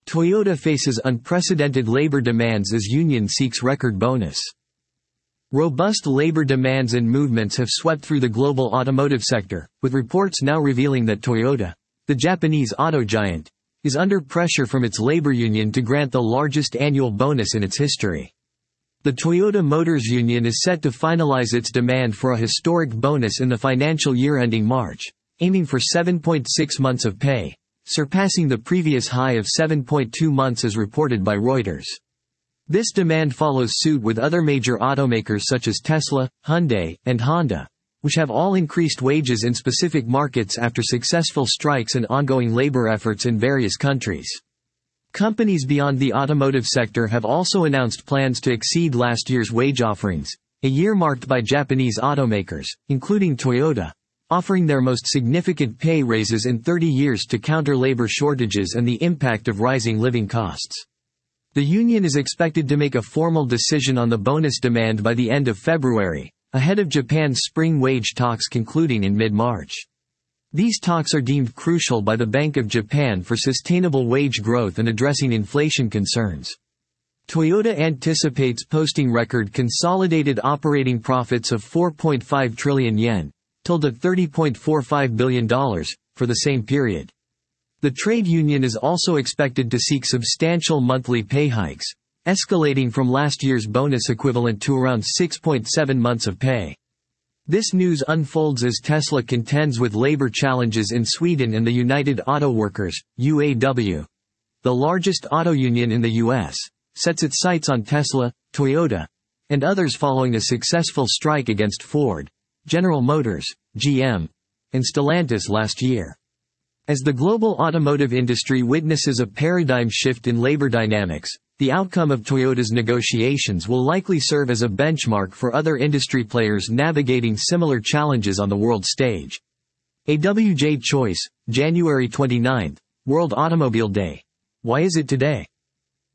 Toyota faces unprecedented labor demands as union seeks record bonus. Robust labor demands and movements have swept through the global automotive sector, with reports now revealing that Toyota, the Japanese auto giant, is under pressure from its labor union to grant the largest annual bonus in its history. The Toyota Motors Union is set to finalize its demand for a historic bonus in the financial year ending March, aiming for 7.6 months of pay, surpassing the previous high of 7.2 months as reported by Reuters. This demand follows suit with other major automakers such as Tesla, Hyundai, and Honda, which have all increased wages in specific markets after successful strikes and ongoing labor efforts in various countries. Companies beyond the automotive sector have also announced plans to exceed last year's wage offerings, a year marked by Japanese automakers, including Toyota, offering their most significant pay raises in 30 years to counter labor shortages and the impact of rising living costs. The union is expected to make a formal decision on the bonus demand by the end of February, ahead of Japan's spring wage talks concluding in mid-March. These talks are deemed crucial by the Bank of Japan for sustainable wage growth and addressing inflation concerns. Toyota anticipates posting record consolidated operating profits of 4.5 trillion yen, totaled at $30.45 billion, for the same period. The trade union is also expected to seek substantial monthly pay hikes, escalating from last year's bonus equivalent to around 6.7 months of pay. This news unfolds as Tesla contends with labor challenges in Sweden and the United Auto Workers, UAW, the largest auto union in the U.S., sets its sights on Tesla, Toyota, and others following a successful strike against Ford, General Motors, GM, and Stellantis last year. As the global automotive industry witnesses a paradigm shift in labor dynamics, the outcome of Toyota's negotiations will likely serve as a benchmark for other industry players navigating similar challenges on the world stage. AWJ Choice, January 29, World Automobile Day. Why is it today?